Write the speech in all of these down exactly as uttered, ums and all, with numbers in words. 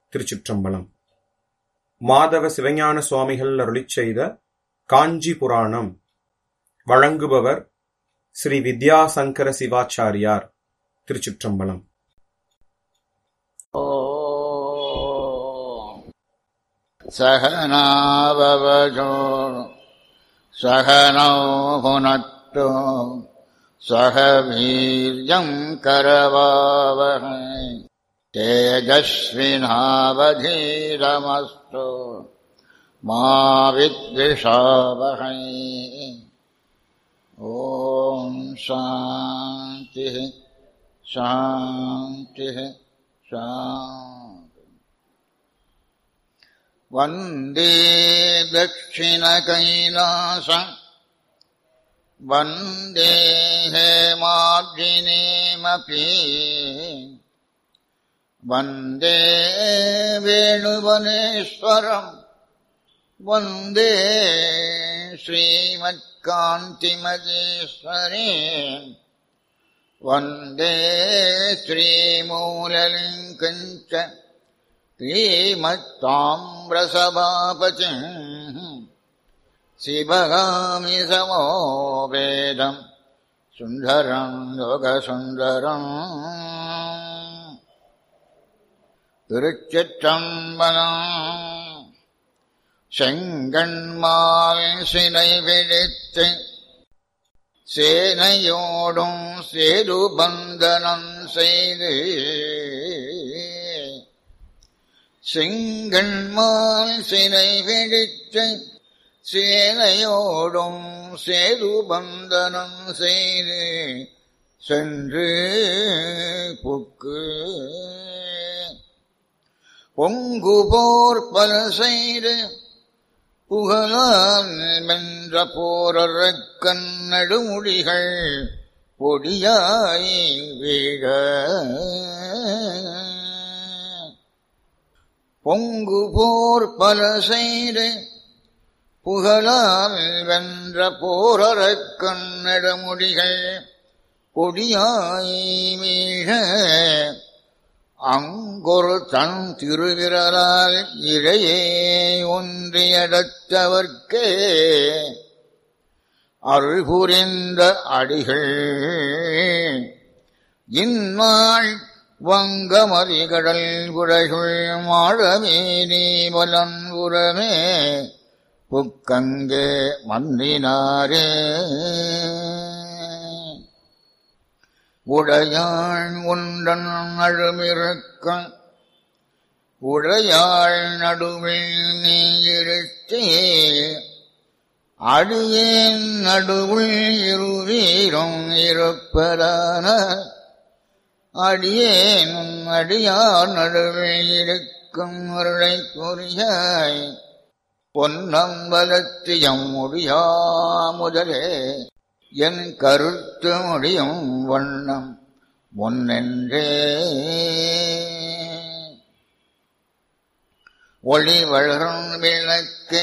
திருச்சிற்றம்பலம். மாதவ சிவஞான சுவாமிகள் அருளிச் செய்த காஞ்சி புராணம். வழங்குபவர் ஸ்ரீ வித்யாசங்கர சிவாச்சாரியார். திருச்சிற்றம்பலம். சகனாவவஜோ சகனோ புனக்தோ சக வீர்யம் கரவாவஹை தேஜஸ்வினாவதீரமஸ்து மா வித்விஷாவஹை. ஓம் சாந்தி சாந்தி சாந்தி. வந்தே தக்ஷிண கைலாசம் வந்தே ஹேமாப்ஜினேமபி வந்தே வேணுவனேஸ்வரம் வந்தே ஸ்ரீமத்காந்திமதீஸ்வரி வந்தே ஸ்ரீமூலலிங்கஞ்ச ஸ்ரீமத்தாம்ரசபாபதிம் சிவகாமி சமோ வேதம் சுந்தரம் யோகசுந்தரம். திருச்சிற்றம்பலம். செங்கண்மால் சிலை பிடித்து சேனையோடும் சேது பந்தனம் செய்து செங்கண்மால் சிலை பிடித்து சேனையோடும் சேது பந்தனம் செய்து சென்று புக்கு பொங்கு போர் பல செய்து புகழால் வென்ற போரறக் கண்ணடுமுடிகள் பொடியாய் வீழ பொங்கு போர் பல செய்து புகழால் வென்ற போரறக் கண்ணடுமுடிகள் பொடியாய் வீழ அங்கொரு தன் திருவிரலால் இழையே ஒன்றியடத்தவர்க்கே அருள் புரிந்த அடிகள் இந்நாள் வங்கமதிகடல் குடைகுள் மாழமேனி வலன்புறமே புக்கங்கே மன்னினாரே. உடையாள் உண்டன் அழுமிருக்க உடையாள் நடுவில் நீ இருத்தே அடியேன் நடுவுள் இருவீரும் இருப்பதான அடியேன் அடியார் நடுவில் இருக்கும் அருளை புரியாய் பொன்னம்பலத்தியம் முடியா முதலே என் கருத்து முடியும் வண்ணம் முன்னென்றே. ஒளி வளரும் விளக்கே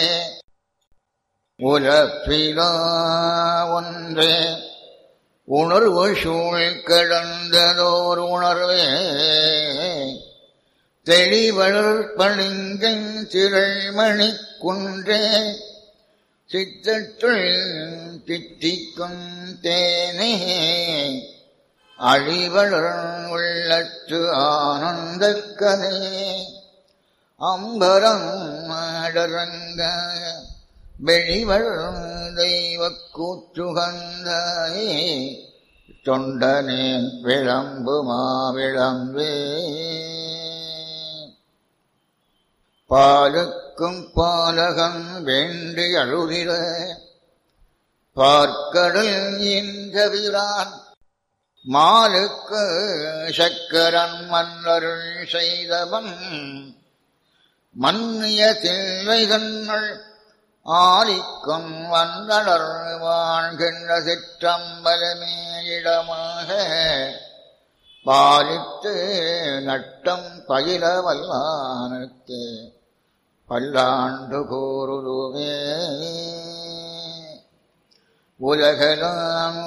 உலப்பிலா ஒன்றே உணர்வு சூழ் கடந்ததோர் உணர்வே தெளிவளர் பளிங்கன் திரள்மணி குன்றே சித்தத்துள் தித்திக்கும் தேனே அழிவளர் உள்ளத்து ஆனந்தக்கனே அம்பரம் அடரங்க வெளிவளர் தெய்வ கூற்றுகந்தாயே தொண்டனே விளம்பு மாவிளம்பே. பாலுக்கும் பாலகன் வேண்டி அழுதிட பார்க்கடல் இன்றவிரான் மாலுக்கு சக்கரன் மன்னருள் செய்தவன் மன்னிய தில்லைகண்ணள் ஆலிக்கும் வந்தனர் வாழ்கின்ற சிற்றம்பலமே இடமாக பாலித்து நட்டம் பயில வல்லானுக்கு பல்லாண்டு கூறுதுவே. உலகெல்லாம்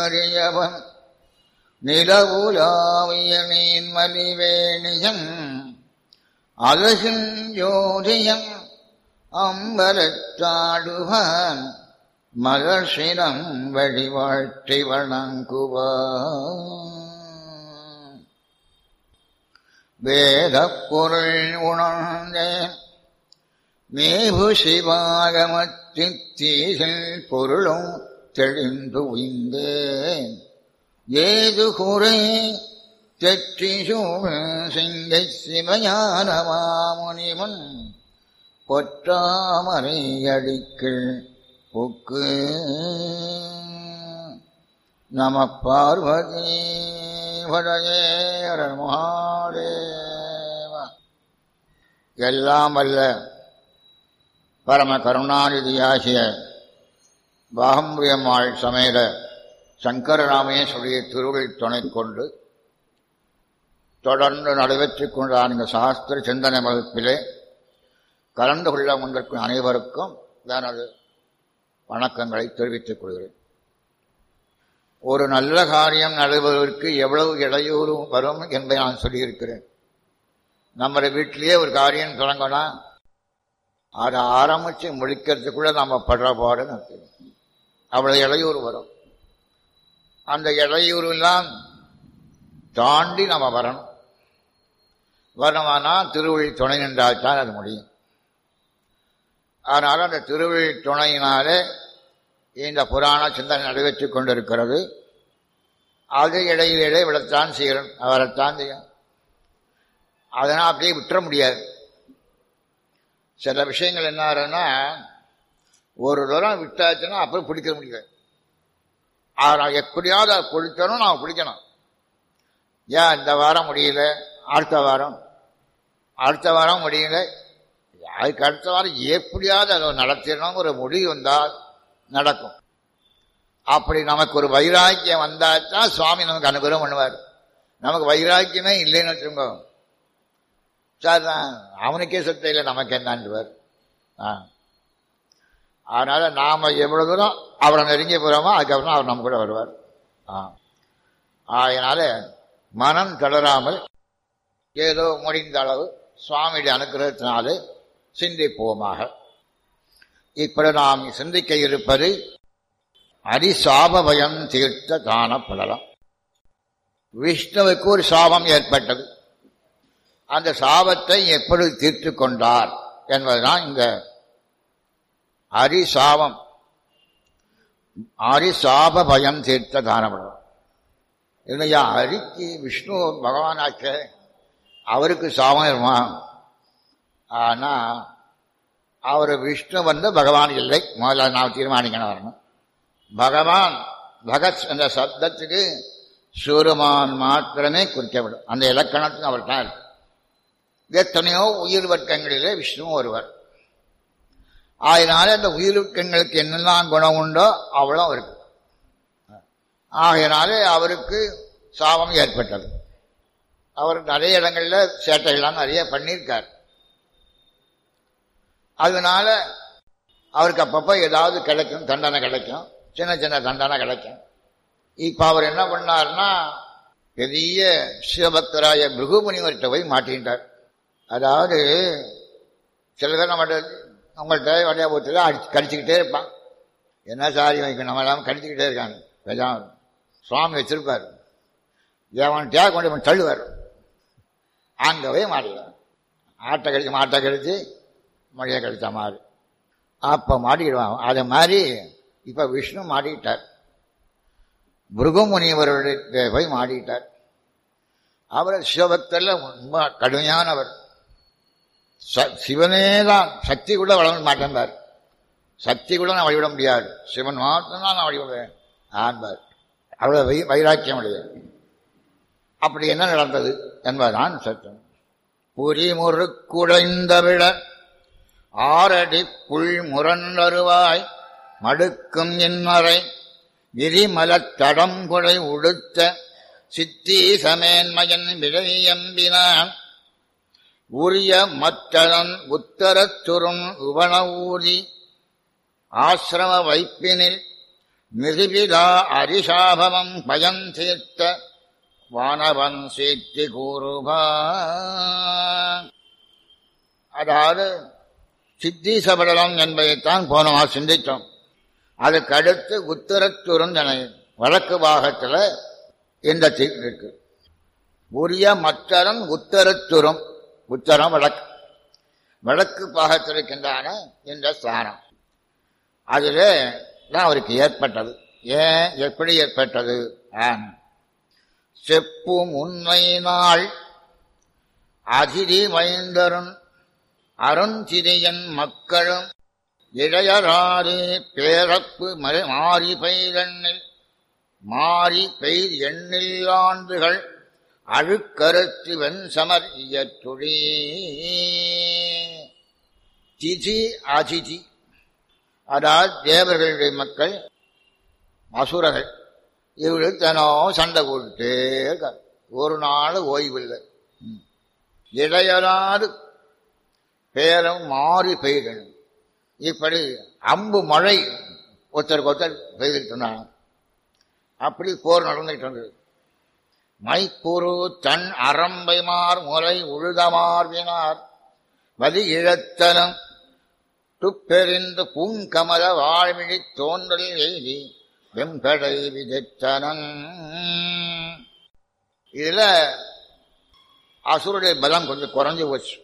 உணர்ந்தோதற்கரியவன் நிலவுலாவிய நீன்மலிவேணியன் அழகின் ஜோதியம் அம்பலத்தாடுவான் மகர்ஷினம் வழிவாழ்த்தி வணங்குவான். வேதப் பொருள் உணர்ந்தேன் மேபு சிவாகமத்தித்தீசில் பொருளும் தெளிந்து உய்ந்தேன். ஏது குறை தெற்றிசூழ் சிங்கை சிவஞான மாமுனிவன் பொற்றாமரை அடிக்கள் புக்கு. நம பார்வதி பதயே மகாதேவ. எல்லாம் வல்ல பரம கருணாநிதியாகிய பாகம்புயம்மாள் சமேத சங்கரராமேஸ்வரிய திருவள்ளுவர் துணை கொண்டு தொடர்ந்து நடைபெற்றுக் கொண்டான் இந்த சாஸ்திர சிந்தனை வகுப்பிலே கலந்து கொள்ள வந்திருக்கும் அனைவருக்கும் எனது வணக்கங்களை தெரிவித்துக் கொள்கிறேன். ஒரு நல்ல காரியம் நடைபெறுவதற்கு எவ்வளவு இடையூறு வரும் என்பதை நான் சொல்லியிருக்கிறேன். நம்ம வீட்டிலேயே ஒரு காரியம் தொடங்கினா அதை ஆரம்பித்து முடிக்கிறதுக்குள்ள நம்ம படுற பாடு அவ்வளவு இடையூறு வரும். அந்த இடையூறுலாம் தாண்டி நம்ம வரணும். வரணுமானா திருவழி துணை நின்றால்தான் அது முடியும். அதனால் அந்த திருவழி துணையினாலே இந்த புராண சிந்தனை நடைபெற்றுக் கொண்டிருக்கிறது. அது இடையிலே விடத்தான் செய்யணும், அவரைத்தான் செய்யும். அதனால் அப்படியே விட்டுற முடியாது. சில விஷயங்கள் என்ன ஆகுதுன்னா ஒரு தூரம் விட்டாச்சுன்னா அப்புறம் பிடிக்க முடியாது. ஆனால் எப்படியாவது அதை பிடிக்கணும், நான் பிடிக்கணும். ஏன் இந்த வாரம் முடியல, அடுத்த வாரம் அடுத்த வாரம் முடியல, அதுக்கு அடுத்த வாரம் எப்படியாவது அதை நடத்திடணும் ஒரு முடிவு வந்தால் நடக்கும். அப்படி நமக்கு ஒரு வைராக்கியம் வந்தால்தான் சுவாமி நமக்கு அனுகிரகம் பண்ணுவார். நமக்கு வைராக்கியமே இல்லைன்னு வச்சுக்கோ, சார் தான் அவனுக்கே சொத்தை இல்லை நமக்கு என்னான்டுவார். ஆ அதனால நாம எவ்வளவு தூரம் அவரை நெருங்கி போகிறோமோ அதுக்கப்புறம் அவர் நம்ம கூட வருவார். ஆ அதனால மனம் தளராமல் ஏதோ முடிந்த அளவு சுவாமியுடைய அனுகிரகத்தினாலே சிந்திப்போமாக. இப்படி நாம் சிந்திக்க இருப்பது அரிசாப பயம் தீர்த்த தான பலலம். விஷ்ணுவுக்கு ஒரு சாபம் ஏற்பட்டது. அந்த சாபத்தை எப்படி தீர்த்து கொண்டார் என்பதுதான் இந்த அரிசாபம். அரிசாப பயம் தீர்த்த தான பலலம் இல்லையா? ஹரிக்கு விஷ்ணு பகவானாச்ச, அவருக்கு சாபம் இருமா. ஆனா அவர் விஷ்ணு வந்து பகவான் இல்லை. முதல்ல நான் தீர்மானிக்கணும் வரணும். பகவான் பகத் என்ற சப்தத்துக்கு சூரமான் மாத்திரமே குறிக்கப்படும். அந்த இலக்கணத்துக்கு அவர் தான் இருக்கு. எத்தனையோ உயிர் வர்க்கங்களிலே விஷ்ணு ஒருவர். அதனால அந்த உயிர் வர்க்கங்களுக்கு என்னெல்லாம் குணம் உண்டோ அவ்வளோ இருக்கு. ஆகையினாலே அவருக்கு சாபம் ஏற்பட்டது. அவர் நிறைய இடங்கள்ல சேட்டைகள்லாம் நிறைய பண்ணியிருக்கார். அதனால அவருக்கு அப்பப்போ ஏதாவது கிடைக்கும், தண்டனை கிடைக்கும், சின்ன சின்ன தண்டனை கிடைக்கும். இப்ப அவர் என்ன பண்ணார்னா பெரிய சிவபக்தராய பிருகுமுனிவர்கிட்ட போய் மாட்டின்றார். அதாவது சில பேர் நம்மகிட்ட நம்மள்கிட்ட வழியா போட்டு அடிச்சு கடிச்சுக்கிட்டே இருப்பான். என்ன சாரி வைக்கணும், நம்ம எல்லாம் கடிச்சுக்கிட்டே இருக்காங்க. கஜான் சுவாமி வச்சிருப்பார். ஏவன்ட்டியா கொண்டு தள்ளுவார். அங்கே போய் மாட்டிடுவார். ஆட்டை கடிச்சு மாட்டை கடிச்சு மழையை கடிச்ச மாதிரி அப்போ மாட்டிக்கிடுவான். அதை மாதிரி இப்போ விஷ்ணு மாட்டிக்கிட்டார். பிருகுமுனிவருடைய போய் மாட்டிக்கிட்டார். அவர் சிவபக்தர்ல ரொம்ப கடுமையானவர். சிவனே தான் சக்தி கூட வளர மாட்டேன்பார். சக்தி கூட நான் வழிவிட முடியாது, சிவன் மாத்திரம் நான் வழிவிடுவேன் ஆன்பார். அவ்வளவு வை வைராக்கியம் உடையது. அப்படி என்ன நடந்தது என்பதுதான் சட்டம். புரிமுறு குடைந்த விட ஆரடி புல் முரண்டருவாய் மடுக்கும் இன்னறை விரிமலத் தடம்புழை உடுத்த சித்தி சமேன்மயன் விழையம்பினான் உரிய மற்றதன் உத்தரத்துறும் உவன ஊதி ஆசிரம வைப்பினில் மிருபிதா அரிசாபமம் பயன் தீர்த்த வானவன் சீத்தி கூறுபா. அதாவது சித்தீசபடலம் என்பதைத்தான் போன மாதம் சிந்தித்தோம். அதுக்கு அடுத்து உத்தரச்சுரந்தனை வடக்கு பாகத்தில் இந்த தீர்ப்பு இருக்கு. உரிய மற்றரன் உத்தரச்சுரம், உத்தரம் வடக்கு, வடக்கு பாகத்தில் இருக்கின்றான இந்த ஸ்தானம். அதிலே தான் அவருக்கு ஏற்பட்டது. ஏன், எப்படி ஏற்பட்டது? செப்பும் உண்மை நாள் அதிதி மைந்தரும் அருஞ்சிறியன் மக்களும் இடையராதே பேரப்பு மாறி பெய்தெண்ணில் மாறி பெய்து எண்ணில் ஆண்டுகள் அழுக்கருத்து வெண்சமர் இயற்றுழி. திதி அதிதி, அதாவது தேவர்களுடைய மக்கள் அசுரர்கள், இவர்கள் தனோ சண்டை போட்டுட்டே இருக்க, ஒரு நாள் ஓய்வில்லை. இடையராது பேரும் மாறி பெய்தல், இப்படி அம்பு மழை ஒருத்தருக்கு ஒருத்தர் பெய்துட்டு இருந்தாங்க. அப்படி போர் நடந்துகிட்டு இருந்தது. மைப்புரு தன் அரம்பைமார் முறை உழுதமார்வினார் வலி இழத்தனம் துப்பெறிந்து பூங்கமல வாழ்விழி தோன்றல் எய்தி வெம்படை விதைத்தனன். இதுல அசுருடைய பலம் கொஞ்சம் குறைஞ்சு போச்சு.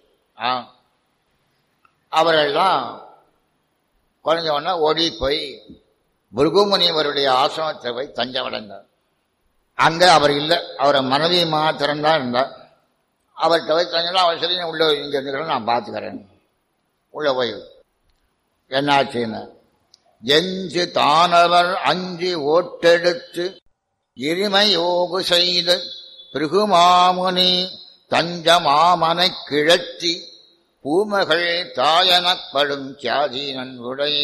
அவர்கள்லாம் குறைஞ்சவொன்னா ஓடி போய் பிருகுமுனிவருடைய ஆசிரமத்தை போய் தஞ்சமடைந்தார். அங்க அவர் இல்லை, அவரை மனைவி மாத்திரம்தான் இருந்தார். அவர்கிட்ட போய் தஞ்சலாம். அவர் சரி, உள்ள இங்க இருந்துக்கிறேன், நான் பார்த்துக்கிறேன். உள்ள போய் என்னாச்சுன்னு எஞ்சு தானவர் அஞ்சு ஓட்டெடுத்து இருமை யோகு செய்து பிருகுமாமுனி தஞ்ச மாமனை கிழத்தி பூமகள் தாயனப்படும் சாதீனன் உடை.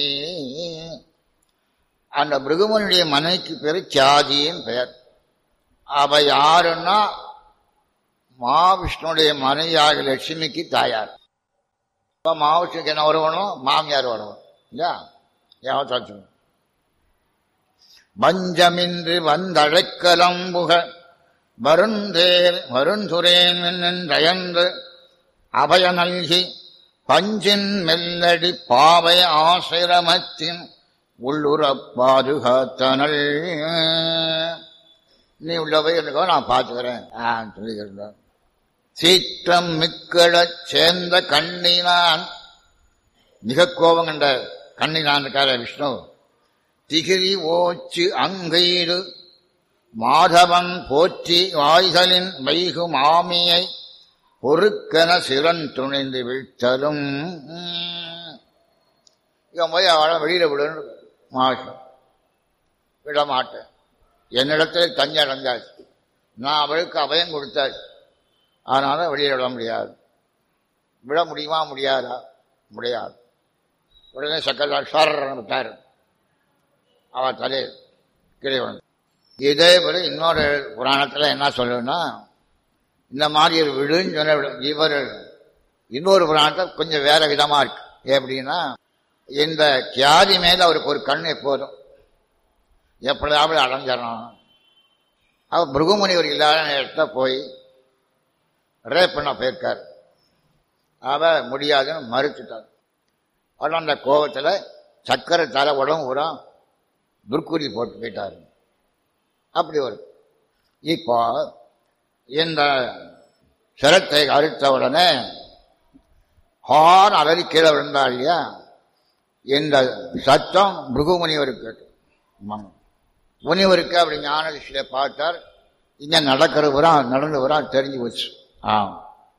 அந்த பிருகுமனுடைய மனைக்கு பேரு சாதியின் பெயர். அவ யாருன்னா மகாவிஷ்ணுடைய மனைவியாக லட்சுமிக்கு தாயார். இப்ப மகாவிஷ்ணுக்கு என்ன வருவனும், மாமியார் வருவன் இல்லையா? யாவத்தாச்சு வஞ்சமின்றி வந்தழைக்கலம்புக வருந்தேர் வருந்துரேன் என்றயன்று அபய நல்கி பஞ்சின் மெல்லடி பாவை ஆசிரமத்தின் உள்ளுறப் பாதுகாத்தனள். நீ உள்ளவை இருக்கோ, நான் பார்த்துக்கிறேன் சொல்லிக்கிறேன். சீற்றம் மிக்கடச் சேர்ந்த கண்ணினான், மிக கோபம் கண்ட கண்ணினான் இருக்கார விஷ்ணு. திகிரி ஓச்சு அங்கீடு மாதவன் போற்றி வாய்களின் வைகு மாமியை பொறுக்கன சிறன் துணிந்து வீழ்த்தலும். இவன் போய் அவளை வெளியில விடணும், மாஷம் விட மாட்டேன். என்னிடத்தில் தஞ்சம் அடைஞ்சாச்சு, நான் அவளுக்கு அபயம் கொடுத்தாச்சு, அதனால வெளியில விட முடியாது. விட முடியுமா? முடியாதா? முடியாது. உடனே சக்கர சாரன் விட்டார், அவள் தலை கீழே வந்து. இதே போல இன்னொரு புராணத்தில் என்ன சொல்லணும்னா, இந்த மாதிரி ஒரு விடுன்னு சொன்ன இவர் இன்னொரு புராணத்தில் கொஞ்சம் வேற விதமா இருக்கு. எப்படின்னா, இந்த கியாதி மேல அவருக்கு ஒரு கண் எப்போதும் எப்படியாவது அடைஞ்சிடணும். அவர் பிருகுமுனி ஒரு இல்லாத நேரத்தை போய் ரேப் பண்ண போயிருக்கார். அவ முடியாதுன்னு மறுத்துட்டார். அவள் அந்த கோபத்தில் சக்கரை தலை உடம்பு உரம் துர்க்குறி போட்டு போயிட்டாரு. அப்படி வரும். இப்போ இந்த சிரத்தை அறுத்த உடனே ஹார் அலறி கீழே விழுந்தா இல்லையா, இந்த சத்தம் பிருகு முனிவருக்கு. முனிவருக்கு அப்படி ஞான திசையில பார்த்தார், இங்க நடக்கிற வரா நடந்து வரா தெரிஞ்சு வச்சு. ஆம்,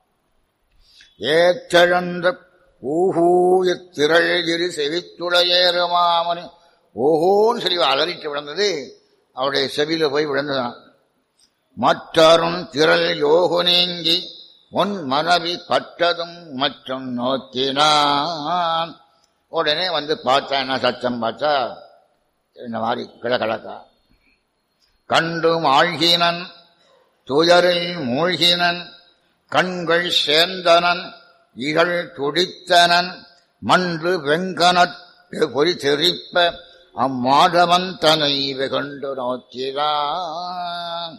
ஏற்றழந்த ஊஹூய திரள் இரு செவித்துளையேறுமாமனி ஓஹோன்னு சொல்லி அலறிட்டு விழுந்தது. அவருடைய செவியில போய் விழுந்துதான். மற்றரும் திரள் யோகு நீங்கி உன் மனைவி பட்டதும் மற்றும் நோக்கினான். உடனே வந்து பார்த்தா என்ன சத்தம் பார்த்தா இந்த மாதிரி கிழக்கழக்கா கண்டு ஆழ்கினன் துயரில் மூழ்கினன் கண்கள் சேர்ந்தனன் இகழ் துடித்தனன் மன்று வெங்கனற் பொறி தெரிப்ப அம்மாதவன் தனை வெகண்டு நோக்கிறான்.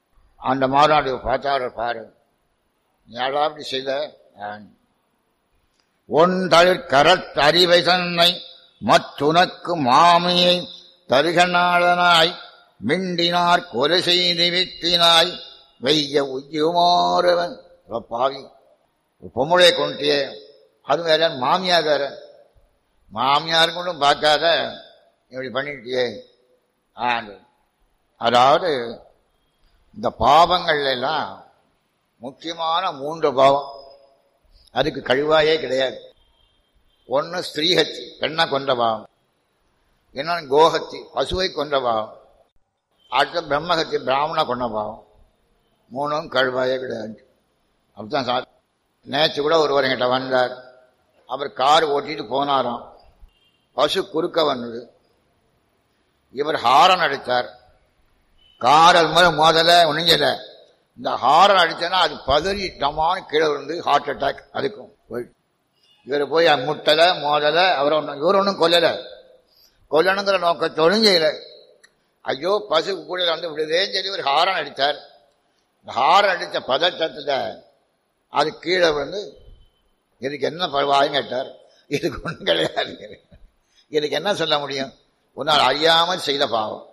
அந்த மாநாடு பார்த்தாரு, பாரு யாரா அப்படி செய்த. ஒன்றழிற் கரத்தறிவை தன்னை மற்றுனக்கு மாமியை தருகநாளனாய் மிண்டினார் கொலை செய்து வித்தினாய் வெய்ய உய்யுமாறவன். பாவி பொம்முளை கொண்டியே, அது வேற மாமியார் வேற, மாமியார் கொண்டும் பார்க்காத இப்படி பண்ணிட்டியே. அதாவது இந்த பாவங்கள் எல்லாம் முக்கியமான மூன்று பாவம், அதுக்கு கழிவாயே கிடையாது. ஒன்னு ஸ்திரீஹத்தி, பெண்ணை கொண்ட பாவம். இன்னொன்று கோஹத்தி, பசுவை கொண்ட பாவம். அடுத்த பிரம்மஹத்தி, பிராமண கொண்ட பாவம். மூணும் கழிவாயே கிடையாது. அப்படித்தான் சார். நேற்று கூட ஒருவர் என்கிட்ட வந்தார். அவர் கார் ஓட்டிட்டு போனாராம். பசு குறுக்க வந்தது. இவர் ஹாரன் அடித்தார். கார் அது மாதிரி மோதல ஒண்ணுங்கல. இந்த ஹாரன் அடிச்சேன்னா அது பதறி டமான்னு கீழே விழுந்து ஹார்ட் அட்டாக். அதுக்கும் இவர் போய் முட்டல மோதல. அவர் ஒன்றும் இவர் ஒன்றும் கொல்லல. கொல்லணுங்கிற நோக்கத்தோடும் செய்யல. ஐயோ பசு கூட வந்து விடுதேன்னு சொல்லி ஒரு ஹாரன் அடித்தார். இந்த ஹாரன் அடித்த பதட்டத்துல அது கீழே விழுந்து, இதுக்கு என்ன பரவாயின்னு கேட்டார். இதுக்கு ஒன்றும் கிடையாது. இதுக்கு என்ன சொல்ல முடியும்? உன்னால் அறியாமல் செய்த பாவம்.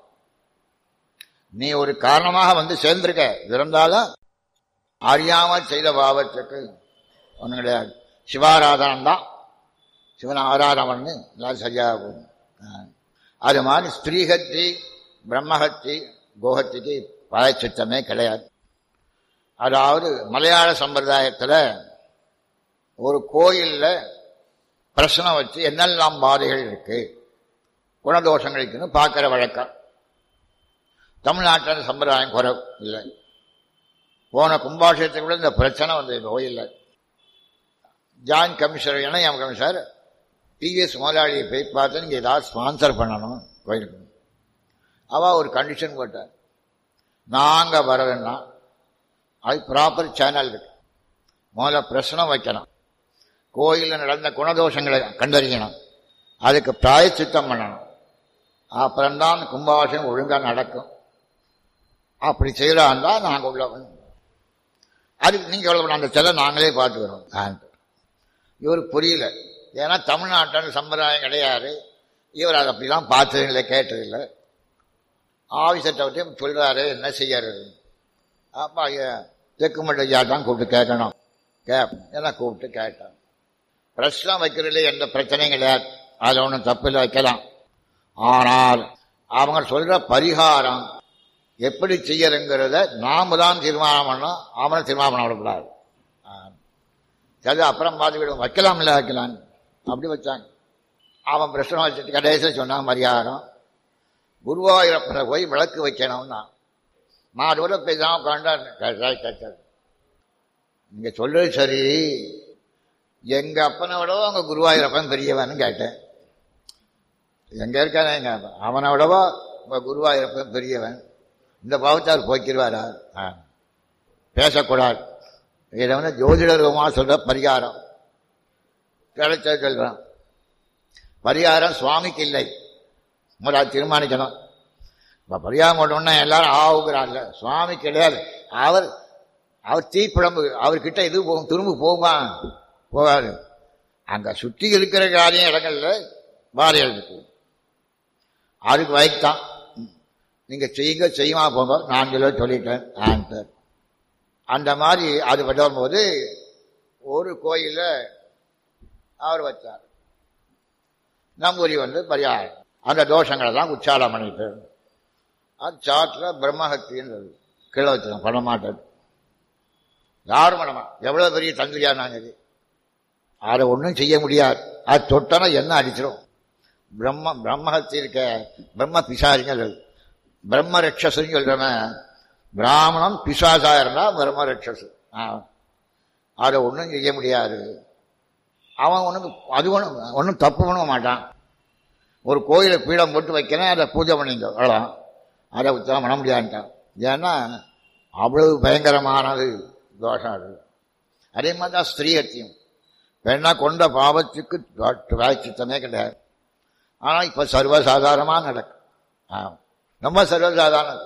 நீ ஒரு காரணமாக வந்து சேர்ந்திருக்க, இருந்தாலும் அறியாமல் செய்த பாவத்துக்கு ஒன்றும் கிடையாது. சிவாராதனம் தான். சிவன் ஆராதனம் பண்ணு எல்லாம் சரியாக போகும். அது மாதிரி ஸ்திரீஹத்தி, பிரம்மஹத்தி, கோஹத்திக்கு பழச்சித்தமே கிடையாது. அதாவது மலையாள சம்பிரதாயத்தில் ஒரு கோயில்ல பிரச்சனை வச்சு என்னெல்லாம் பாதைகள் இருக்கு, குணதோஷங்கள் இருக்குன்னு பார்க்கிற வழக்கம். தமிழ்நாட்டில் சம்பிரதாயம் குறைவு இல்லை. போன கும்பாபிஷேகத்துக்கு கூட இந்த பிரச்சனை வந்து கோயில்ல ஜாயின்ட் கமிஷனர், இணைய கமிஷனர் டிவிஎஸ் முதலாளியை போய் பார்த்து நீங்க ஏதாவது ஸ்பான்சர் பண்ணணும் கோயிலுக்கு. அவ ஒரு கண்டிஷன் போட்டார். நாங்க வரதுன்னா அது ப்ராப்பர் சேனல் இருக்கு. முதல்ல பிரச்சனை வைக்கணும், கோயிலில் நடந்த குணதோஷங்களை கண்டறியணும், அதுக்கு பிராயச்சித்தம் பண்ணணும், அப்புறம்தான் கும்பாபிஷேகம் ஒழுங்கா நடக்கும். அப்படி செய்யலான்னா நாங்கள் உள்ள அதுக்கு நீங்க எவ்வளவு அந்த செல்ல நாங்களே பார்த்துக்கிறோம். இவர் புரியல. ஏன்னா தமிழ்நாட்டில் சம்பிரதாயம் கிடையாது. இவர் அதை அப்படிலாம் பார்த்ததில்லை, கேட்டதில்லை. ஆஃபீஸர்கிட்ட விட்டு சொல்றாரு என்ன செய்யறது. அப்பா தெக்குமட்ட ஐயா தான் கூப்பிட்டு கேட்கணும். கேப் என்ன கூப்பிட்டு கேட்டான். பிரச்சனை வைக்கிறதுல எந்த பிரச்சனையும் கிடையாது, அதில் ஒன்றும் தப்பில்லை, வைக்கலாம். ஆனால் அவங்க சொல்ற பரிகாரம் எப்படி செய்யறங்கிறத நாம தான் தீர்மானம் பண்ணோம். அவனை தீர்மானம் பண்ண விடக்கூடாது. சரி அப்புறம் பார்த்து விடுவோம், வைக்கலாம் இல்லை வைக்கலாம் அப்படி வச்சாங்க. அவன் பிரச்சனை வச்சுட்டு கடைசியில் சொன்னான் பரிகாரம் குருவாயூரப்பனை போய் விளக்கு வைக்கணும்னா. மாடு கூட பேசாம உட்காண்டா. நீங்க சொல்றது சரி, எங்க அப்பனை விடவோ அவங்க குருவாயூரப்பன் பெரியவன்னு கேட்டேன். எங்க இருக்கானே எங்க அவனை விடவோ உங்க குருவாயூரப்பன் பெரியவன், இந்த பாவத்தார் போக்கிடுவாரா? பேசக்கூடாது. இதை வந்து ஜோதிடர்மா சொல்ற பரிகாரம் கிடைச்ச சொல்றான். பரிகாரம் சுவாமிக்கு இல்லை, முதல்ல தீர்மானிக்கணும். இப்ப பரிகாரம் போட்டோம்னா எல்லாரும் ஆகுகிறாங்க. சுவாமி கிடையாது. அவர் அவர் தீப்பிழம்பு, அவர்கிட்ட இது போகும், திரும்ப போகுமா? போகாது. அங்க சுற்றி இருக்கிற காரியம் இடங்கள்ல வாரியல் இருக்கு, அதுக்கு வைத்தான். நீங்க செய்யுங்க, செய்யுமா போங்க, நான் சொல்ல சொல்லிட்டேன் ஆன்சர். அந்த மாதிரி அது வரும்போது ஒரு கோயில அவர் வச்சார். நம்பூரி வந்து பரிகாரம் அந்த தோஷங்களை தான் உச்சாரம் பண்ணிட்டு அது சாட்டில் பிரம்மஹத்தின்னு கீழே வச்சிருக்கோம். பண்ண மாட்டேன் யாரும் பண்ணமா. எவ்வளவு பெரிய தங்குரியா நாங்கள் அதை ஒன்றும் செய்ய முடியாது. அது தொட்டனா என்ன அடிச்சிடும். பிரம்ம பிரம்மஹத்தி இருக்க பிரம்ம பிசாரிகள் பிரம்ம ரட்சசுன்னு சொல்றவன் பிராமணம் பிசாசா இருந்தா பிரம்ம ரட்சசு. அதை ஒன்றும் செய்ய முடியாது. அவன் ஒன்றும் அது ஒன்றும் ஒன்றும் தப்பு பண்ண மாட்டான். ஒரு கோயிலை பீடம் போட்டு வைக்கிறேன், அதை பூஜை பண்ணிங்க அவ்வளோ, அதை உத்தரம் பண்ண முடியாதுட்டான். ஏன்னா அவ்வளவு பயங்கரமானது தோஷம் அது. அதே மாதிரி தான் ஸ்திரீஹத்தியம். பெண்ணா கொண்ட பாவத்துக்கு பிராயச்சித்தமே கிடையாது. ஆனால் இப்ப சர்வசாதாரணமாக நடக்கும், ரொம்ப சர்வசாதாரணம்.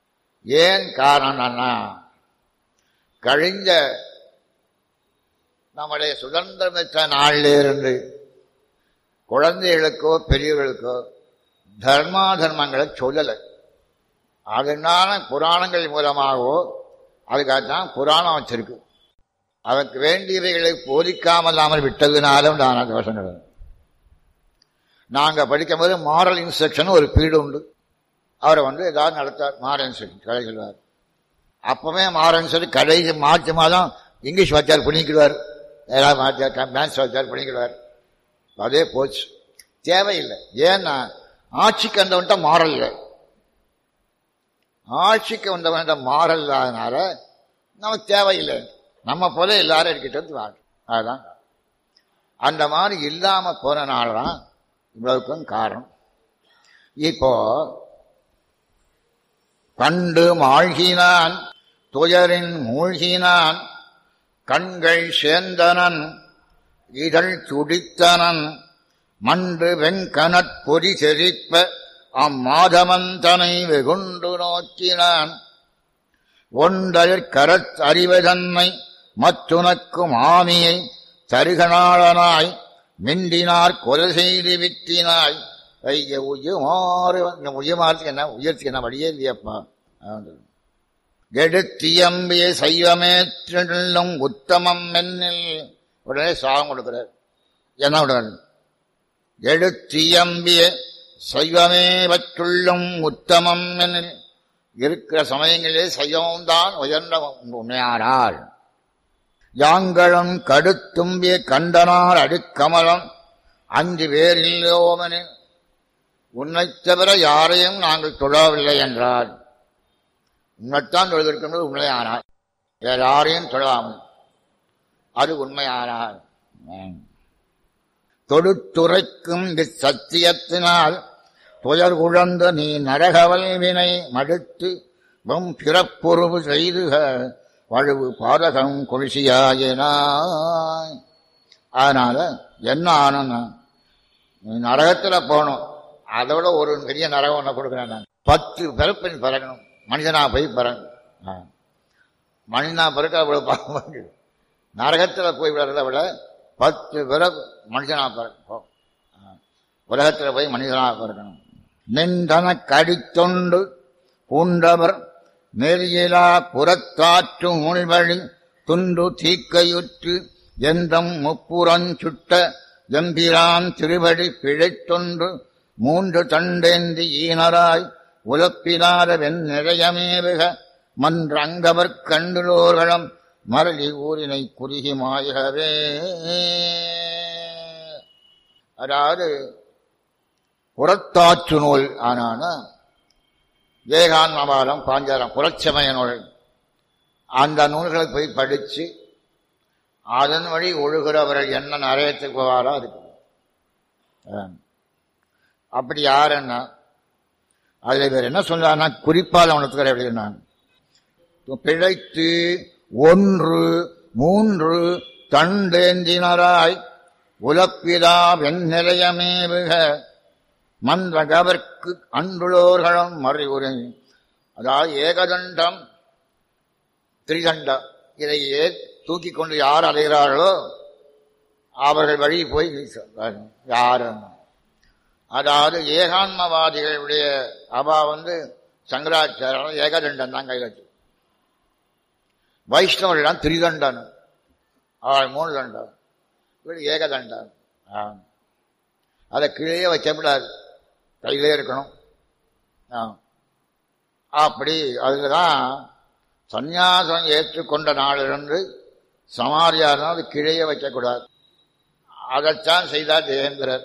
ஏன் காரணம்னா கழிஞ்ச நம்முடைய சுதந்திரம் பெற்ற நாளிலிருந்து குழந்தைகளுக்கோ பெரியவர்களுக்கோ தர்மா தர்மங்களை சொல்லலை. அதனால புராணங்கள் மூலமாகவோ அதுக்காகத்தான் புராணம் வச்சிருக்கு. அதற்கு வேண்டியவைகளை போதிக்காமல்லாமல் விட்டதுனாலும் நான் அந்த வசங்கள். நாங்கள் படிக்கும் போது மாரல் இன்ஸ்ட்ரக்ஷன் ஒரு பீடு உண்டு. அவரை வந்து ஏதாவது நடத்தார், மாரல் இன்ஸ்ட்ரக்ஷன் கடை சொல்வார். அப்பவே மாரல் இன்ஸ்ட்ரக்ஷன் கடைசி மார்ச் மாதம் இங்கிலீஷ் வாத்தியார் பண்ணிக்கிடுவார், ஏதாவது வாத்தியார் மேத்ஸ் வாத்தியார் பண்ணிக்கிடுவார். அதே போச்சு, தேவையில்லை. ஏன்னா ஆட்சிக்கு வந்தவன்ட்ட மாறல் இல்லை. ஆட்சிக்கு வந்தவன்ட்ட மாறல் இல்லாதனால நமக்கு தேவையில்லை. நம்ம போல எல்லாரும் இருக்கிட்டு வாங்க. அதுதான் அந்த மாதிரி இல்லாம போனனாலதான் இவ்வளவுக்கும் காரணம். இப்போ கண்டு மாழ்கினான் துயரின் மூழ்கினான் கண்கள் சேந்தனன் இதழ் துடித்தனன் மண்டு வெங்கனற் பொறி செறிப்ப அம்மாதமந்தனை வெகுண்டு நோக்கினான் ஒன்றற் கரத் அறிவதன்மை மற்றுனக்கு மாமியை தருகனாளனாய் மிண்டினார் கொலை செய்து விட்டினாய் ஐய உயுமாறு. இந்த உயமாறதுக்கு என்ன, உயர்த்துக்கு என்ன வழியே இல்லையப்பா. எடுத்தியம்பிய சைவமேற்றும் உத்தமம் என்னில் உடனே சாகம் கொடுக்கிறார். என்ன விடுறாரு? எடுத்தியம்பிய சைவமே வற்றுள்ளும் உத்தமம் என்னில். இருக்கிற சமயங்களிலே சைவம்தான் உயர்ந்த உண்மையானார். யாங்களும் கடுத்தும்பிய கண்டனார் அடுக்கமலம் அஞ்சு பேரில்லோமனே. உன்னைத் தவிர யாரையும் நாங்கள் தொழவில்லை என்றார். உண்மைத்தான் தொழுதிருக்கின்றது உண்மையானார், வேற யாரையும் தொழாமல். அது உண்மையானார். தொடுத்துரைக்கும் இச்சத்தியத்தினால் துயர் உழந்த நீ நரகவல் வினை மடுத்து வெம் பிறப்புறவு செய்துக வழுவு பாதகம் கொள்சியாயினாய். அதனால என்ன ஆனன்னா, நீ நரகத்தில் போகணும். அதோட ஒரு பெரிய நரகம் ஒன்று கொடுக்குறேன் நான். பத்து பிறப்பின் பிறக்கணும், மனிதனா போய் பிறக்கணும். மனிதனா பிறக்க அவ்வளவு பாவம். நரகத்தில் போய் விடுறத விட பத்து பிறப்பு மனுஷனா பிறக்கும். உலகத்தில் போய் மனிதனா பிறக்கணும். நின்றன கடித்தொண்டு பூண்டவர் நெறியிலா புறத்தாற்று மூழ்வழி துண்டு தீக்கையுற்று எந்தம் முப்புறஞ்சுட்ட எம்பிரான் திருவடி பிழைத்தொன்று மூன்று தண்டேந்தி ஈனராய் உலப்பிலாத வெண் நிறையமேவுக மன்றங்கவர் கண்டுலோர்களும் மரளி ஊரினை குறுகி மாயகவே. அதாவது புறத்தாற்று நூல் ஆனான ஏகான் நவாரம் பாஞ்சாரம் புறச்சமய நூல். அந்த நூல்களை போய் படிச்சு அதன் வழி ஒழுகிறவர்கள் என்ன நரகத்துக்கு போவாரோ அதுக்கு. அப்படி யாருன்னா அதுல வேற என்ன சொல்றாருன்னா, குறிப்பால் அவனுக்கு எப்படின்னா, பிழைத்து ஒன்று மூன்று தண்டேந்தினராய் உலப்பிதா வெண்நிலையமேவுக மன்றகவர்க்கு அன்புளோர்களும் மறைவுரை. அதாவது ஏகதண்டம் திரிதண்டம் இதையே தூக்கி கொண்டு யார் அடைகிறார்களோ அவர்கள் வழி போய் யார். அதாவது ஏகான்மவாதிகளுடைய அவா வந்து சங்கராச்சாரம் ஏகதண்டம் தான் கையில் வச்சு. வைஷ்ணவர்கள் திரிதண்டன், அவள் மூணு தண்டம், இவள் ஏகதண்டம். அதை கீழே வைக்கப்படாது, கையிலே இருக்கணும். அப்படி அதுதான் சந்நியாசம் ஏற்றுக்கொண்ட நாளிலிருந்து சமாரியாரம் அது கீழே வைக்கக்கூடாது. அதைத்தான் செய்தார் தேவேந்திரர்.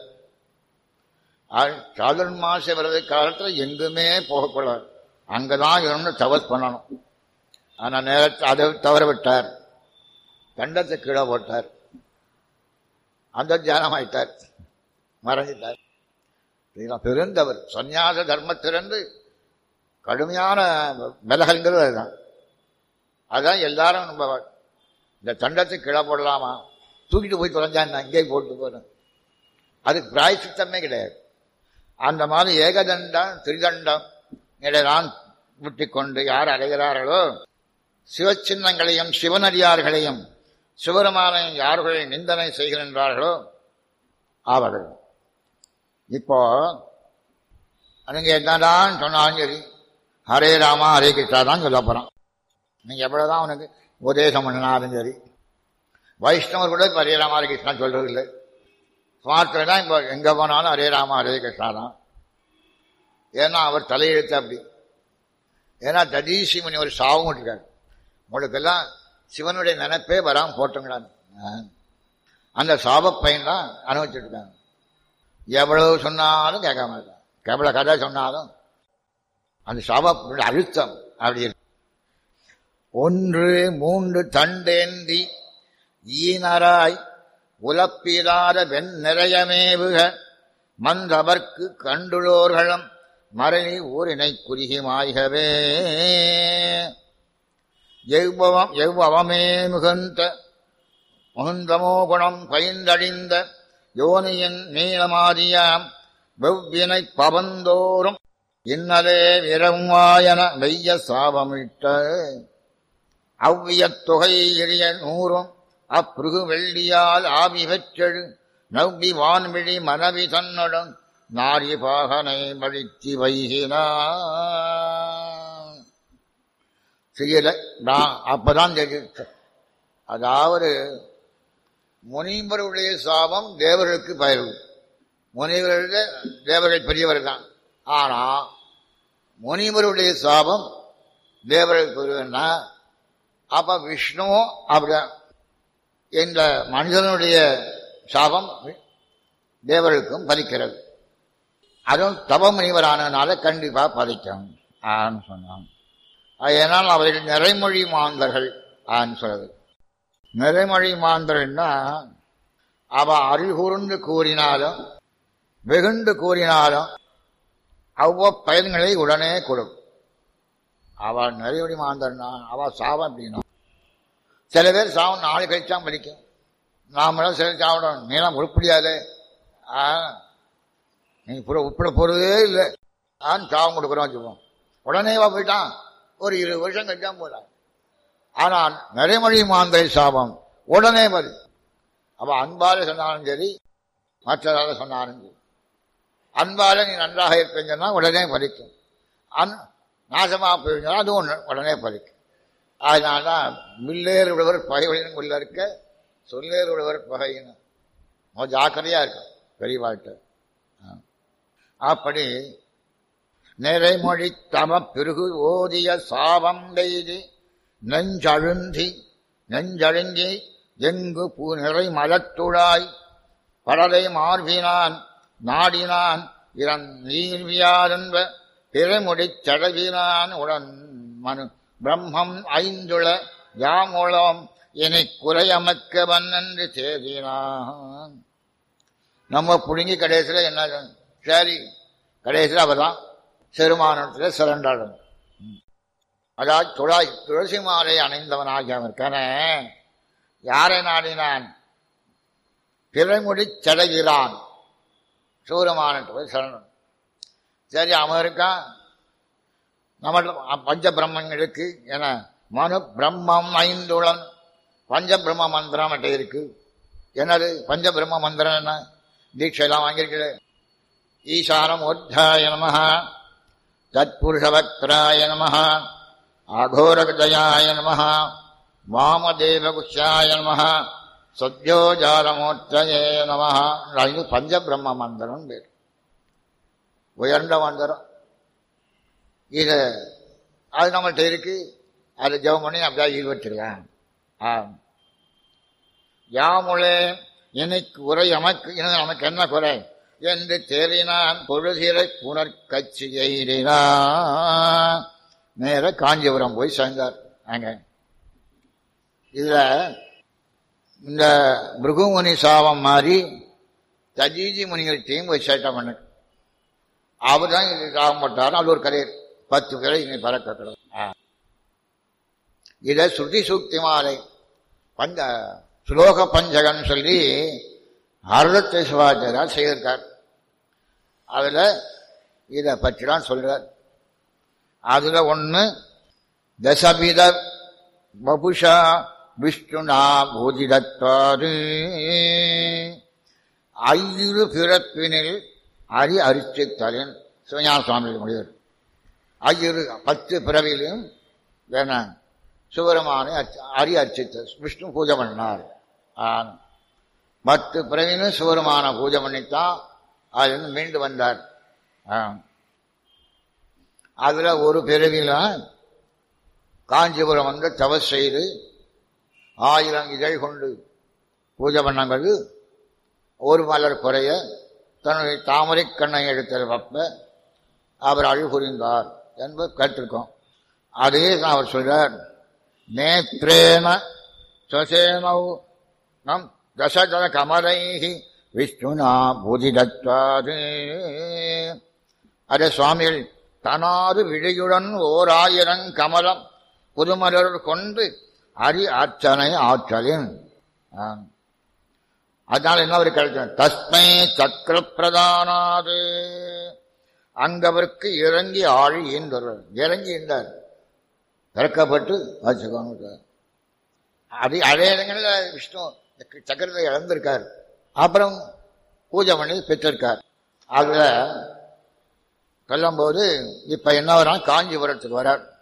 சாதுர்மாச விரத காலத்தில் எங்குமே போகக்கூடாது, அங்கதான் இருந்து தவஸ் பண்ணணும். ஆனா நேரத்தை அதை தவற விட்டார், தண்டத்தை கீழே போட்டார், அந்த தியானம் ஆயிட்டார், மறைஞ்சிட்டார். பெருந்தவர் சந்நியாச தர்மத்திலிருந்து கடுமையான விலகல்ங்கிறது அதுதான். அதுதான் எல்லாரும் நம்ம இந்த தண்டத்தை கீழே போடலாமா, தூக்கிட்டு போய் தொலைஞ்சான் அங்கேயே போட்டு போறேன், அதுக்கு பிராயசித்தமே கிடையாது. அந்த மாதிரி ஏகதண்டம் திரிதண்டம் இடைதான் விட்டு கொண்டு யார் அடைகிறார்களோ சிவச்சின்னங்களையும் சிவனடியார்களையும் சிவபெருமானை யார்கள் நிந்தனை செய்கின்றார்களோ அவர்கள். இப்போ நீங்க என்னதான் சொன்னாலும் சரி, ஹரே ராமா ஹரே கிருஷ்ணா தான் சொல்ல போறான். நீங்க எவ்வளவுதான் அவனுக்கு உபதேசம் பண்ணினாலும் சரி, வைஷ்ணவர் கூட இப்ப ஹரே ராமா ஹரே கிருஷ்ணா சொல்றது இல்லை. ஸ்மார்ட்ல தான் இப்ப எங்க போனாலும் ஹரே ராமா ஹரே கிருஷ்ணா தான். ஏன்னா அவர் தலையெழுத்து அப்படி. ஏன்னா ததீசி முனி ஒரு சாவும் இருக்காரு, உங்களுக்கெல்லாம் சிவனுடைய நினைப்பே வராம போட்டுங்களான்னு. அந்த சாப பையன் தான் அனுபவிச்சுட்டு இருக்காங்க. எவ்வளவு சொன்னாலும் கேட்க மாட்டான், எவ்வளவு கதை சொன்னாலும் அந்த சாப அழுத்தம் அப்படி இருக்கு. ஒன்று மூன்று தண்டேந்தி ஈனராய் உலப்பிலாத வெண் நிறையமேவுக மந்தவர்க்கு கண்டுளோர்களும் மரணி ஊரினை குறுகிமாய்கவே எவ்வவம் எவ்வவமே மிகுந்த முகுந்தமோ குணம் பயின்றடிந்த யோனியின் நீளமாதியாம் வெவ்வினை பவந்தோறும் இன்னலே விரவாயன வெய்ய சாபமிட்ட அவ்வியத் தொகை எரிய நூறும் அப்ருகு வெள்ளியால் ஆவி பெற்றெழு நவ்வி வான்விழி மனவி தன்னுடன் நாரி பாகனை மழித்தி வைகினான். செய்யல அப்பதான் தெரியும். அதாவது முனிவருடைய சாபம் தேவர்களுக்கு பயிர்வு. முனிவருடைய தேவர்கள் பெரியவர் தான். ஆனா முனிவருடைய சாபம் தேவர்களுக்கு பெரியவர்னா அப்ப விஷ்ணுவும் அப்படிதான். இந்த மனிதனுடைய சாபம் தேவர்களுக்கும் பலிக்கிறது. அதுவும் தவ முனிவரானதுனால கண்டிப்பா பலிக்கும் ஆன்னு சொன்னான். அதனால் அவர்கள் நிறைமொழி மாந்தர்கள் ஆன்னு சொல்றது. நிறைமொழி மாந்தர்கள்னா அவ அறிகூர்ந்து கூறினாலும் வெகுண்டு கூறினாலும் அவ்வ பயன்களை உடனே கொடுக்கும். அவ நிறைமொழி மாந்தர்னா அவ சாபம் அப்படின்னா சில பேர் சாவம் நாலு கழிச்சா பலிக்கும். நாமெல்லாம் சில சாப்பிடணும், நீலாம் உருப்படியாது, நீ புற உப்பிட போறதே இல்லை ஆன்னு சாபம் கொடுக்குறோம் வச்சுப்போம். உடனேவா போயிட்டான், ஒரு இருபது வருஷம் கழிச்சா போறான். ஆனால் நிறைமொழி மாந்தரை சாபம் உடனே பலி. அப்ப அன்பால சொன்னாலும் சரி, மற்றதாக சொன்னாலும் சரி, அன்பால நீ நன்றாக இருப்பேன்னு சொன்னா உடனே பலிக்கும். அன் நாசமா போயிருந்தா அது ஒன்று உடனே பலிக்கும். அதனால்தான் மில்லேறு உழவர் பகைவழின்னு உள்ள இருக்க சொல்லேறு உழவர் பகையின்னு ஜாக்கிரதையா இருக்கும் பெரியவாழ்கிட்ட. அப்படி நிறைமொழி தம பிறகு ஓதிய சாபம் எய்தி நெஞ்சழுந்தி நெஞ்சழுங்கி எங்கு பூ நிறை மலத்துழாய் படலை மார்பினான் நாடினான் இறன் நீர்வியாரென்ப பிறமுடி சடவினான் உடன் மனு பிரம்மம் ஐந்துள யாமூலம் இனி குறையமக்க வன்னென்று தேதினான். நம்ம புடுங்கி கடைசியில் என்ன சரி கடைசியில் அவர்தான் செருமானத்தில் சிறண்டாடும். அதாவது துளாய் துளசி மாலை அணைந்தவனாகிய அவர்கன யாரை நாடினான்? பிறமுடி சடைகிறான் சூரமானட்டு சரணம். சரி அவன் இருக்கான். நம்ம பஞ்ச பிரம்மங்களுக்கு என மனு பிரம்மம் ஐந்துளன் பஞ்ச பிரம்ம மந்திரம் அட்டை இருக்கு. என்னது பஞ்ச பிரம்ம மந்திரம்? என்ன தீட்சையெல்லாம் வாங்கியிருக்கல. ஈசானம் ஓத்தாய நமஹ, தத்புருஷவக்ராய நமஹ, ஆகோரகஜயாய நமஹ, வாமதேவகுஷாய நமஹ, சத்யோஜாலமூர்த்தயே நமஹ. இது பஞ்ச பிரம்ம மந்திரம் பேர், உயர்ந்த மந்திரம். இது அது நம்மள்கிட்ட இருக்கு. அது ஜெபம் பண்ணி அப்படியே ஈடுபட்டுருக்கேன். யாமுளே எனக்கு உரை அமைக்கு நமக்கு என்ன குறை என்று தேறினான் பொழுதிரை புனர்கட்சி எய்தினான். நேர காஞ்சிபுரம் போய் சேர்ந்தார். அங்க இதுல இந்த பிருகுமுனி சாபம் மாதிரி தஜீஜி முனிகள்கிட்டையும் போய் சேட்டை பண்ண. அவர் தான் இது சாபம் போட்டார். அது ஒரு கரையர் பத்து பேரை இங்கே பறக்கிறது. இத ஸ்ருதி சூக்தி மாலை பஞ்ச ஸ்லோக பஞ்சகன் சொல்லி அருளத்தை சிவாச்சாரியார் செய்திருக்கார். அதுல இதை பற்றிதான் சொல்றார். அதுல ஒண்ணு தசபித பபுஷா விஷ்ணுனா பூஜிதத்வாது ஐயிரு பிறப்பினில் அரி அரிச்சித்தலின் சிவஞான சுவாமி முடிவர். ஐயிரு பத்து பிறவிலையும் வேண சிவருமானை அரி அர்ச்சித்த விஷ்ணு பூஜை பண்ணார். பத்து பிறவிலும் சிவருமான பூஜை பண்ணித்தான் அதுல மீண்டு வந்தார். அதுல ஒரு பிறவில காஞ்சிபுரம் வந்து தவஸ் செய்து ஆயிரம் இதழ் கொண்டு பூஜை பண்ணங்கிறது ஒரு மலர் குறைய தன்னுடைய தாமரை கண்ணை எடுத்த வப்ப அவர் அழு புரிந்தார் என்பது கேட்டிருக்கோம். அதே தான் அவர் சொல்றார். நேத்ரேன சசேனௌ நம் தசதன கமலைஹி விஷ்ணுனா பூஜிதத்வாது. அதே சுவாமிகள் தனாறு விழியுடன் ஓர் ஆயிரம் கமலம் புதுமலர் கொண்டு அரி அர்ச்சனை ஆற்றலின். அதனால என்ன ஒரு கிடைச்ச தஸ்மை சக்கர பிரதானாது அங்கவருக்கு இறங்கி ஆழி ஈந்தார். இறங்கி ஈந்தார் திறக்கப்பட்டு வச்சுக்கோங்க. அது அதே இடங்கள்ல விஷ்ணு சக்கரத்தை இழந்திருக்கார். அப்புறம் பூஜை பண்ணி பெற்றிருக்கார். அதுல சொல்லும் போது இப்ப என்ன வர்றான், காஞ்சிபுரத்துக்கு வரார்.